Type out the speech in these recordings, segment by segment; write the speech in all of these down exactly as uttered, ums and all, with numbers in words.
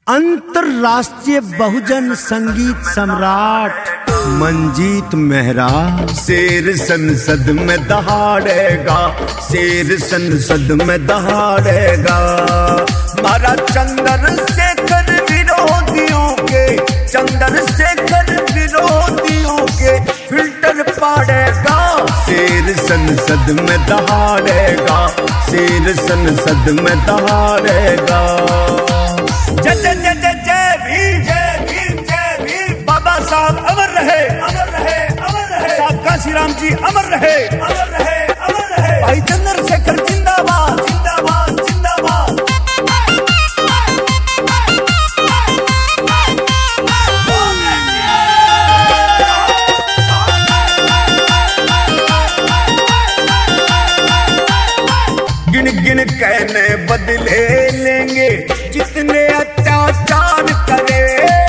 अंतरराष्ट्रीय बहुजन संगीत सम्राट मंजीत मेहरा शेर संसद में दहाड़ेगा, शेर संसद में दहाड़ेगा। मारा चंद्रशेखर विरोधियों के, चंद्रशेखर विरोधियों के फिल्टर पाड़ेगा। शेर संसद में दहाड़ेगा, शेर संसद में दहाड़ेगा। जय जय जय जय जय भीम, जय भीम, जय भीम। बाबा साहब अमर रहे, अमर रहे, अमर रहे। साहब काशीराम जी अमर रहे, अमर रहे, अमर रहे। भाई चंद्रशेखर जिंदाबाद, जिंदाबाद, जिंदाबाद। गिन गिन कहने बदले लेंगे जितने अत्याचार करे।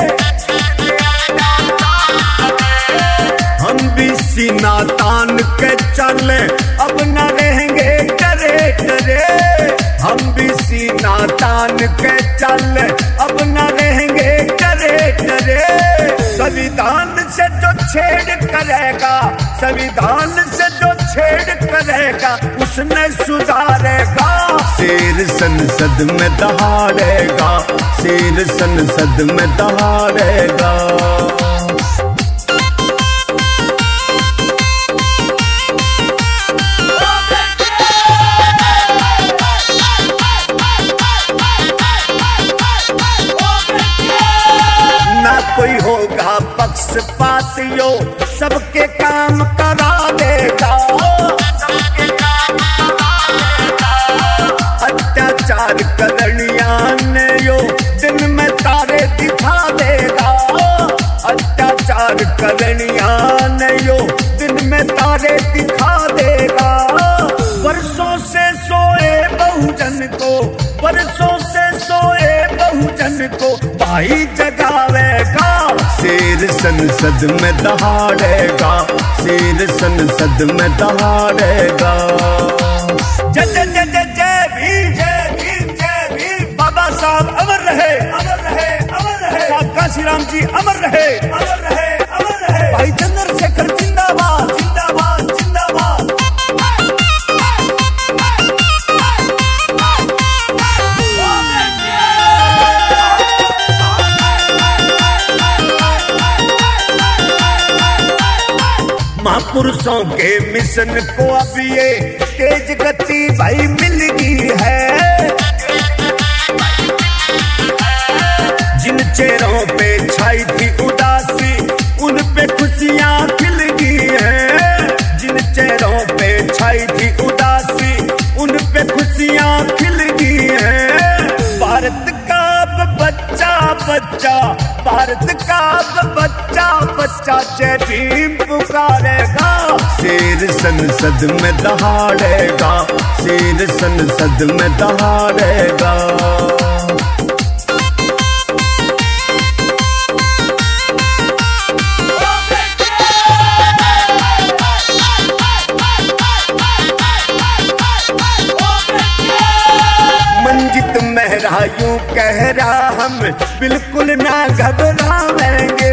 हम भी सीना तान के चले, अब न रहेंगे डरे डरे। हम भी सीना तान के चले, अब न रहेंगे डरे डरे। संविधान से जो छेड़ करेगा, संविधान से जो छेड़ करेगा उसने सुधारेगा। शेर संसद में दहाड़ेगा, शेर संसद में दहाड़ेगा। ना कोई होगा पक्षपातियों, सबके काम करा देगा। अत्याचार करनियां ने यो दिन में तारे दिखा देगा। अत्याचार करनियां ने यो दिन में तारे दिखा देगा। वर्षों से सोए बहुजन को, वर्षों से सोए बहुजन को भाई जगावेगा। शेर संसद में दहाड़ेगा, शेर संसद में दहाड़ेगा। जय जय जय जय जय भीम, जय भीम, जय भीम। बाबा साहब अमर रहे, अमर रहे, अमर रहे। साहब काशीराम जी अमर रहे, अमर रहे, अमर रहे। भाई चंद्रशेखर जिंदाबाद, जिंदाबाद, जिंदाबाद। महापुरुषों के मिशन को अब ये तेज गति भाई मिल गई है। जिन चेहरों पे छाई थी उदासी उन पे खुशियां खिल गई हैं। जिन चेहरों पे छाई थी उदासी उन पे खुशियां खिल गई हैं। भारत का अब बच्चा बच्चा, भारत का अब बच्चा बच्चा जय भीम पुकारेगा। शेर संसद में दहाड़ेगा, शेर संसद में दहाड़ेगा। मंजीत मेहरा यूं कह रहा, हम बिल्कुल ना घबराएंगे।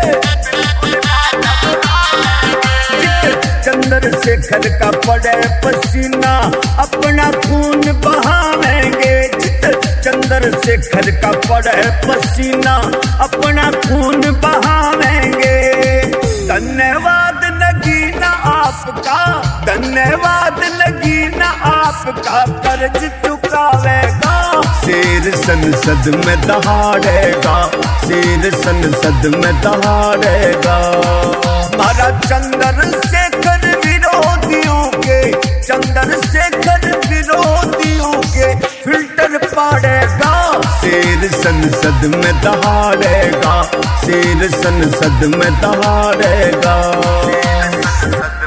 चंद्रशेखर का पड़े पसीना अपना खून बहावेंगे। चंद्रशेखर का पड़े पसीना अपना खून बहावेंगे। धन्यवाद नगीना आपका, धन्यवाद नगीना आपका कर्ज चुकावेगा। शेर संसद में दहाड़ेगा, शेर संसद में दहाड़ेगा। मारा चंद्रशेखर विरोधियों के, चंद्रशेखर विरोधियों के फिल्टर पाड़ेगा। शेर संसद में दहाड़ेगा, शेर संसद में दहाड़ेगा।